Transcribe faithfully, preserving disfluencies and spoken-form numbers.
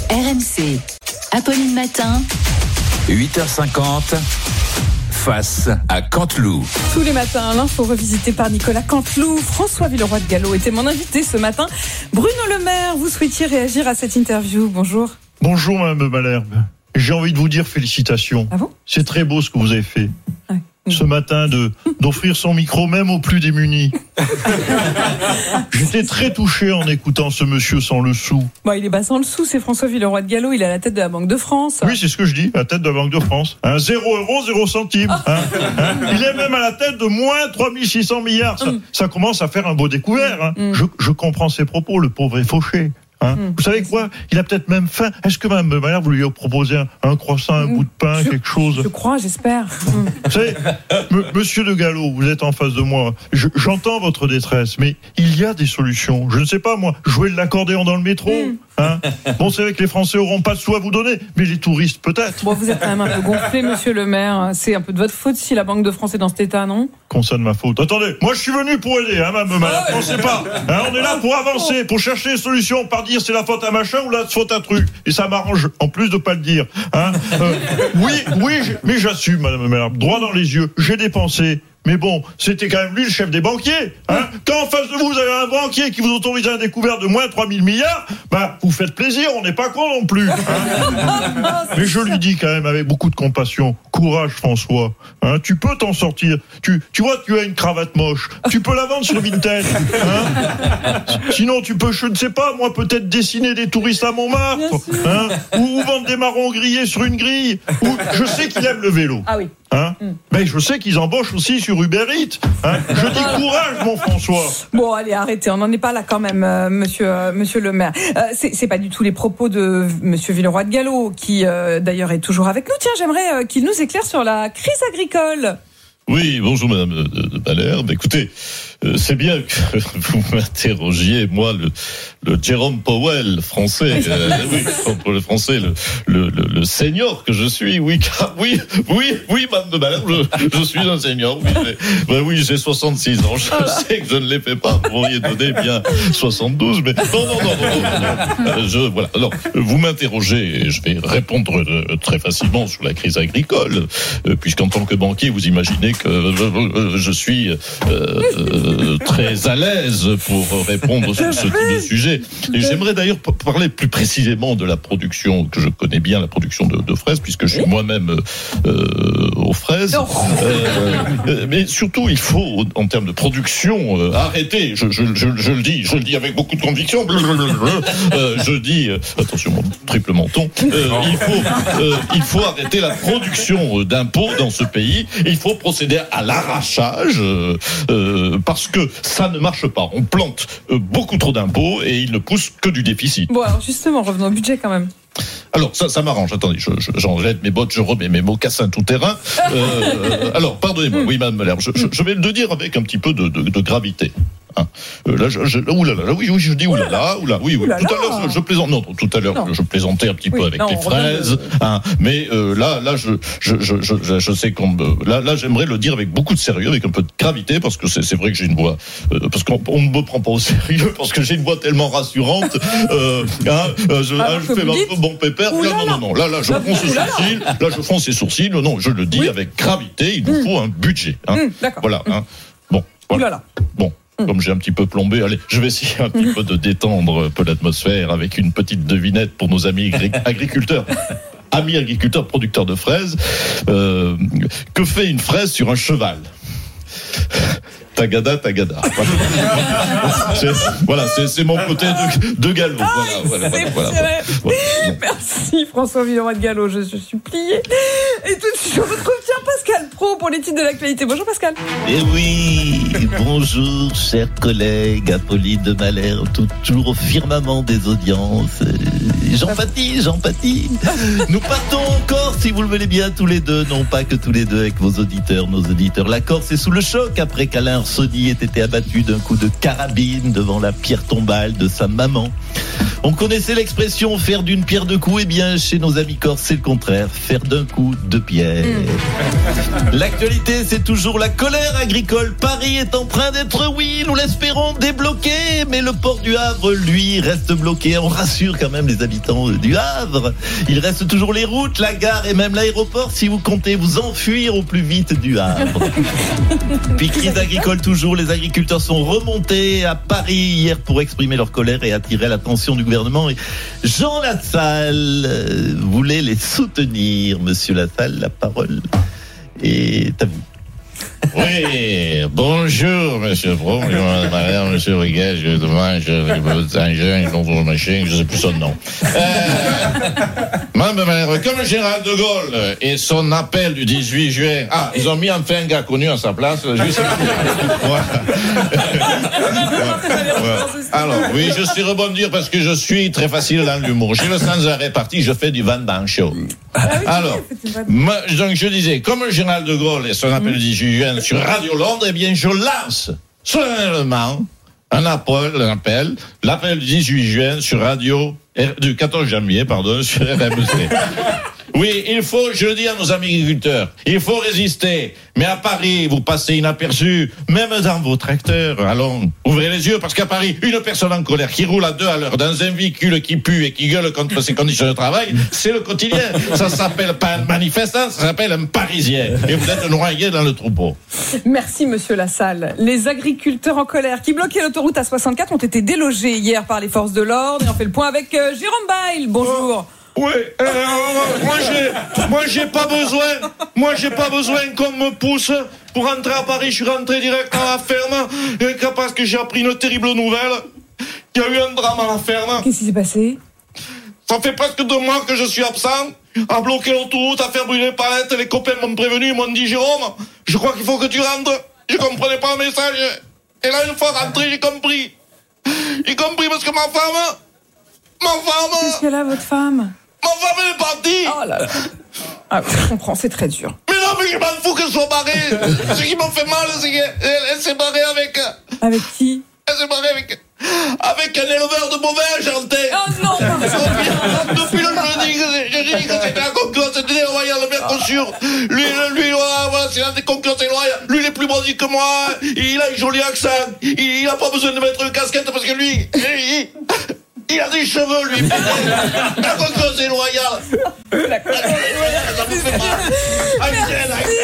R M C, Apolline Matin, huit heures cinquante, face à Canteloup. Tous les matins, l'info revisitée par Nicolas Canteloup. François Villeroy de Galhau était mon invité ce matin. Bruno Le Maire, vous souhaitiez réagir à cette interview. Bonjour. Bonjour Mme Malherbe. J'ai envie de vous dire félicitations. Ah bon ? C'est très beau ce que vous avez fait. Ouais. Ce matin, de, d'offrir son micro même aux plus démunis. J'étais très touché en écoutant ce monsieur sans le sou. Bon, il est pas sans le sou, c'est François Villeroy de Galhau, il est à la tête de la Banque de France. Oui, c'est ce que je dis, à la tête de la Banque de France. Hein, zéro euro, zéro centime. Hein, hein. Il est même à la tête de moins trois mille six cents milliards. Ça, ça commence à faire un beau découvert. Hein. Je, je comprends ses propos, le pauvre est fauché. Hein. Mm. Vous savez quoi ? Il a peut-être même faim. Est-ce que Mme Malherbe, vous lui avez proposé un, un croissant, un mm. bout de pain, je, quelque chose ? Je crois, j'espère. Mm. Vous savez, m- Monsieur de Galhau, vous êtes en face de moi. Je, j'entends votre détresse, mais il y a des solutions. Je ne sais pas, moi, jouer de l'accordéon dans le métro. Mm. Hein ? Bon, c'est vrai que les Français auront pas de sous à vous donner, mais les touristes peut-être. Bon, vous êtes quand même un peu gonflé, Monsieur le Maire. C'est un peu de votre faute si la Banque de France est dans cet état, non ? Comment ça de ma faute ? Attendez, moi je suis venu pour aider, hein, Mme Malherbe. Ah ouais. On sait pas. Hein, on est là pour avancer, pour chercher des solutions, par dire c'est la faute à machin ou la faute à truc. Et ça m'arrange, en plus de pas le dire. Hein. Euh, oui, oui, mais j'assume, Mme Malherbe, droit dans les yeux. J'ai dépensé. Mais bon, c'était quand même lui le chef des banquiers. Hein. Quand en face de vous, vous avez un banquier qui vous autorise à un découvert de moins trois mille milliards, bah, vous faites plaisir, on n'est pas con non plus. Hein. Mais je lui dis quand même avec beaucoup de compassion, courage François, hein, tu peux t'en sortir. Tu, tu vois, tu as une cravate moche, tu peux la vendre sur Vinted. Hein. Sinon, tu peux, je ne sais pas, moi peut-être dessiner des touristes à Montmartre, hein, ou, ou vendre des marrons grillés sur une grille. Ou, je sais qu'il aime le vélo. Ah oui. Hein mm. Mais je sais qu'ils embauchent aussi sur Uber Eats. Hein. Je dis courage, mon François. Bon, allez, arrêtez. On n'en est pas là quand même, euh, monsieur, euh, monsieur le maire. Euh, c'est, c'est pas du tout les propos de monsieur Villeroy de Galhau, qui euh, d'ailleurs est toujours avec nous. Tiens, j'aimerais euh, qu'il nous éclaire sur la crise agricole. Oui, bonjour Madame de Malherbe. Écoutez, euh, c'est bien que vous m'interrogiez, moi, le, le Jérôme Powell français, euh, oui, pour le français, le, le, le, le senior que je suis, oui, car, oui, oui, oui, Madame de Malherbe, je, je suis un senior, oui, mais, ben oui, j'ai soixante-six ans, je ah sais que je ne les fais pas, vous pourriez donner bien soixante-douze, mais non, non, non, non, non, non. Je, voilà. Alors, vous m'interrogez, et je vais répondre très facilement sur la crise agricole, puisqu'en tant que banquier, vous imaginez que euh, je suis euh, euh, très à l'aise pour répondre sur ce type de sujet. Et j'aimerais d'ailleurs parler plus précisément de la production, que je connais bien, la production de, de fraises, puisque je suis moi-même euh, aux fraises. Euh, mais surtout, il faut, en termes de production, euh, arrêter. Je, je, je, je le dis, je le dis avec beaucoup de conviction. Euh, je dis, euh, attention, mon triple menton. Euh, il faut, euh, il faut arrêter la production d'impôts dans ce pays. Et il faut procéder à l'arrachage euh, euh, parce que ça ne marche pas. On plante euh, beaucoup trop d'impôts et il ne pousse que du déficit. Bon, alors justement, revenons au budget quand même. Alors, ça, ça m'arrange. Attendez, je, je, j'enlève mes bottes, je remets mes mocassins tout terrain. Euh, alors, pardonnez-moi. Oui, Madame Malherbe, je, je, je vais le dire avec un petit peu de, de, de gravité. Hein. Euh, là, je, je, oulala, là, oui, oui, je dis oulala, oulala, oui, oui. Oulala. Tout à l'heure, je, je plaisante. Non, tout à l'heure, non. je plaisantais un petit oui, peu avec non, les fraises. Hein. Mais euh, là, là, je, je, je, je, je sais qu'on me, là, là, j'aimerais le dire avec beaucoup de sérieux, avec un peu de gravité, parce que c'est, c'est vrai que j'ai une voix, euh, parce qu'on on me prend pas au sérieux, parce que j'ai une voix tellement rassurante. Euh, hein, euh, je, ah, je fais un peu bon pépère. Là, non, non, non. Là, là, je fronce les sourcils. Là, je fronce les sourcils. Non, je le dis oui. avec gravité. Il nous mmh. faut un budget. Hein. Mmh, d'accord. Voilà. Hein. Bon. Voilà. Bon. Comme j'ai un petit peu plombé, allez, je vais essayer un petit peu de détendre un peu l'atmosphère avec une petite devinette pour nos amis agriculteurs. Amis agriculteurs, producteurs de fraises. Euh, que fait une fraise sur un cheval ? Tagada, tagada. Voilà, c'est, voilà, c'est, c'est mon côté de, de Galhau. Ah, voilà, voilà, voilà, voilà, voilà. Merci François Villeroy de Galhau, je, je suis pliée. Et tout de suite, je retrouve tiens Pascal Praud pour les titres de l'actualité. Bonjour Pascal. Eh oui, bonjour chers collègues, Apolline de Malherbe, toujours au firmament des audiences. J'empathie, j'empathie. Nous partons en Corse, si vous le voulez bien, tous les deux, non pas que tous les deux avec vos auditeurs, nos auditeurs. La Corse est sous le choc après qu'Alain Arsenis ait été abattu d'un coup de carabine devant la pierre tombale de sa maman. On connaissait l'expression faire d'une pierre deux coups. Eh bien, chez nos amis corses, c'est le contraire. Faire d'un coup deux pierres. Mmh. L'actualité, c'est toujours la colère agricole. Paris est en train d'être, oui, nous l'espérons, débloqué. Mais le port du Havre, lui, reste bloqué. On rassure quand même les habitants du Havre. Il reste toujours les routes, la gare et même l'aéroport si vous comptez vous enfuir au plus vite du Havre. Puis crise agricole toujours. Les agriculteurs sont remontés à Paris hier pour exprimer leur colère et attirer l'attention du gouvernement. Et Jean Lassalle voulait les soutenir. Monsieur Lassalle, la parole est à vous. Oui, bonjour, monsieur Pro, madame, monsieur Riguet, je demande, je machin, je sais plus son nom. Euh, madame, comme le général de Gaulle et son appel du dix-huit juin, ah, ils ont mis enfin un gars connu à sa place, juste. Voilà. Voilà. Alors, oui, je suis rebondir parce que je suis très facile dans l'humour. J'ai le sans arrêt parti, je fais du Van Damme show. Ah oui, Alors, ma, donc je disais, comme le général de Gaulle et son appel du dix-huit juin sur Radio Londres, eh bien, je lance solennellement un appel, un appel, l'appel du dix-huit juin sur Radio, du quatorze janvier, pardon, sur R M C. Oui, il faut, je le dis à nos amis agriculteurs, il faut résister. Mais à Paris, vous passez inaperçu, même dans vos tracteurs. Allons, ouvrez les yeux, parce qu'à Paris, une personne en colère qui roule à deux à l'heure dans un véhicule qui pue et qui gueule contre ses conditions de travail, c'est le quotidien. Ça s'appelle pas un manifestant, ça s'appelle un Parisien. Et vous êtes noyé dans le troupeau. Merci, monsieur Lassalle. Les agriculteurs en colère qui bloquaient l'autoroute A soixante-quatre ont été délogés hier par les forces de l'ordre. Et on fait le point avec euh, Jérôme Bail. Bonjour. Oh. Oui, euh, moi j'ai, moi j'ai pas besoin, moi j'ai pas besoin qu'on me pousse pour rentrer à Paris. Je suis rentré direct à la ferme, et parce que j'ai appris une terrible nouvelle. Il y a eu un drame à la ferme. Qu'est-ce qui s'est passé? Ça fait presque deux mois que je suis absent, à bloquer l'autoroute, à faire brûler les palettes. Les copains m'ont prévenu, ils m'ont dit Jérôme, je crois qu'il faut que tu rentres. Je comprenais pas le message. Et là, une fois rentré, j'ai compris. J'ai compris parce que ma femme, ma femme. Qu'est-ce qu'elle a, votre femme? Ma femme elle est partie. Oh là là. Ah, je comprends, c'est très dur. Mais non, mais je m'en fous qu'elle soit barrée. Ce qui m'a fait mal, c'est qu'elle elle s'est barrée avec... Avec qui? Elle s'est barrée avec... Avec un éleveur de bovins argentin. Oh non. Depuis le jeudi, je dis que c'était la concurrence déloyale, le Mercosur. Lui, lui, voilà, voilà, c'est la concurrence déloyale. Lui, il est plus bandit que moi. Il a un joli accent. Il, il a pas besoin de mettre une casquette parce que lui... Il, Il a des cheveux, lui. La concurrence est loyale. La concurrence est loyale. Ça me fait mal.